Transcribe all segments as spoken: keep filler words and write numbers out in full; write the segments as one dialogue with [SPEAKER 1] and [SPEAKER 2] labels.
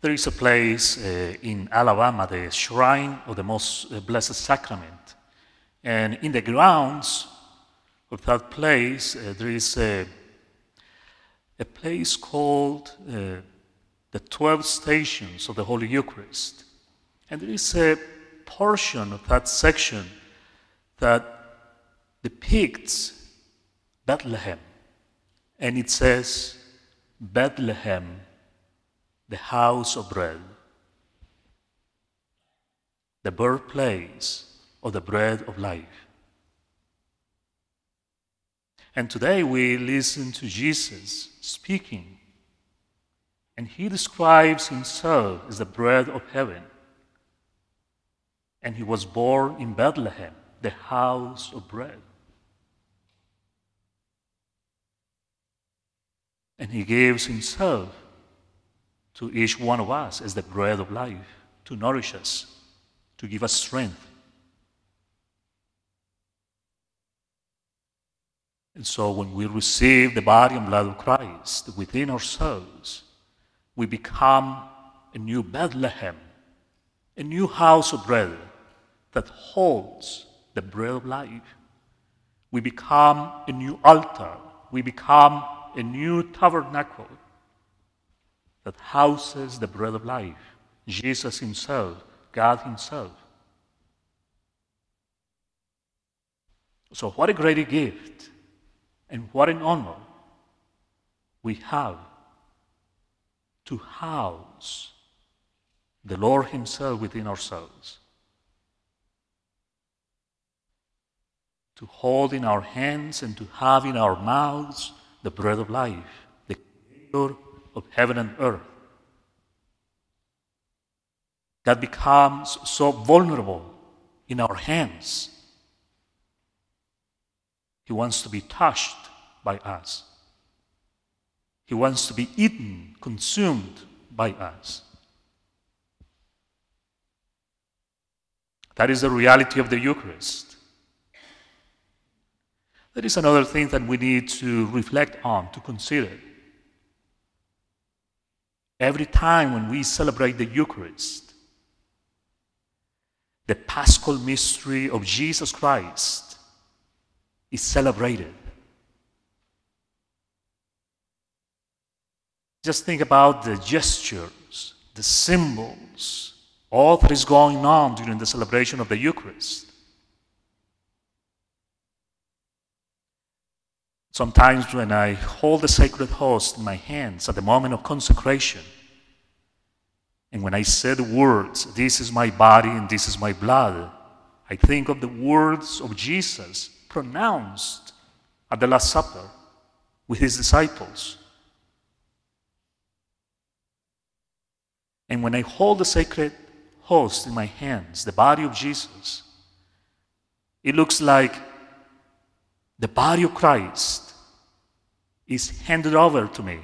[SPEAKER 1] There is a place uh, in Alabama, the Shrine of the Most Blessed Sacrament. And in the grounds of that place, uh, there is a, a place called uh, the twelve Stations of the Holy Eucharist. And there is a portion of that section that depicts Bethlehem. And it says, Bethlehem, the house of bread, the birthplace of the bread of life. And today we listen to Jesus speaking, and he describes himself as the bread of heaven. And he was born in Bethlehem, the house of bread. And he gives himself to each one of us as the bread of life, to nourish us, to give us strength. And so when we receive the body and blood of Christ within ourselves, we become a new Bethlehem, a new house of bread that holds the bread of life. We become a new altar. We become a new tabernacle that houses the bread of life, Jesus himself, God himself. So what a great gift and what an honor we have to house the Lord himself within ourselves, to hold in our hands and to have in our mouths the bread of life, the Creator of heaven and earth, that becomes so vulnerable in our hands. He wants to be touched by us. He wants to be eaten, consumed by us. That is the reality of the Eucharist. There is another thing that we need to reflect on, to consider. Every time when we celebrate the Eucharist, the Paschal mystery of Jesus Christ is celebrated. Just think about the gestures, the symbols, all that is going on during the celebration of the Eucharist. Sometimes when I hold the sacred host in my hands at the moment of consecration, and when I say the words, this is my body and this is my blood, I think of the words of Jesus pronounced at the Last Supper with his disciples. And when I hold the sacred host in my hands, the body of Jesus, it looks like the body of Christ is handed over to me.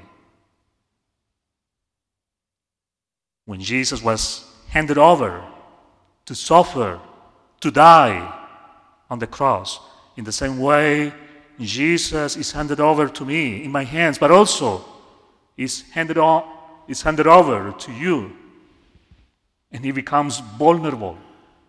[SPEAKER 1] When Jesus was handed over to suffer, to die on the cross, in the same way, Jesus is handed over to me in my hands, but also is handed, on, is handed over to you, and he becomes vulnerable.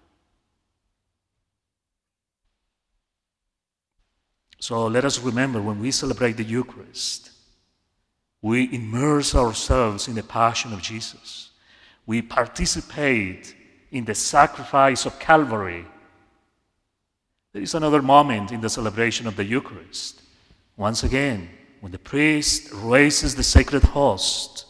[SPEAKER 1] So let us remember, when we celebrate the Eucharist, we immerse ourselves in the passion of Jesus. We participate in the sacrifice of Calvary. There is another moment in the celebration of the Eucharist. Once again, when the priest raises the sacred host,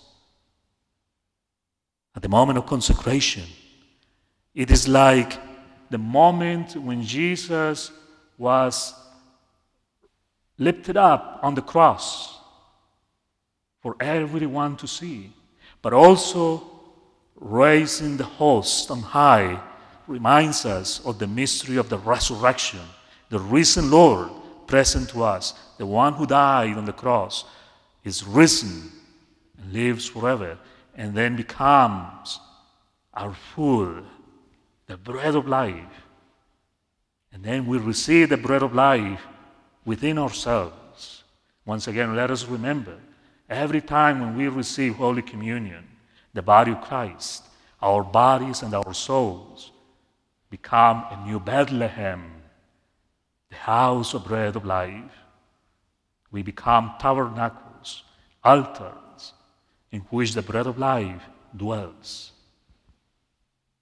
[SPEAKER 1] at the moment of consecration, it is like the moment when Jesus was lifted up on the cross for everyone to see, but also raising the host on high reminds us of the mystery of the resurrection, the risen Lord present to us, the one who died on the cross, is risen and lives forever, and then becomes our food, the bread of life. And then we receive the bread of life within ourselves. Once again, let us remember, every time when we receive Holy Communion, the body of Christ, our bodies and our souls become a new Bethlehem, the house of bread of life. We become tabernacles, altars, in which the bread of life dwells.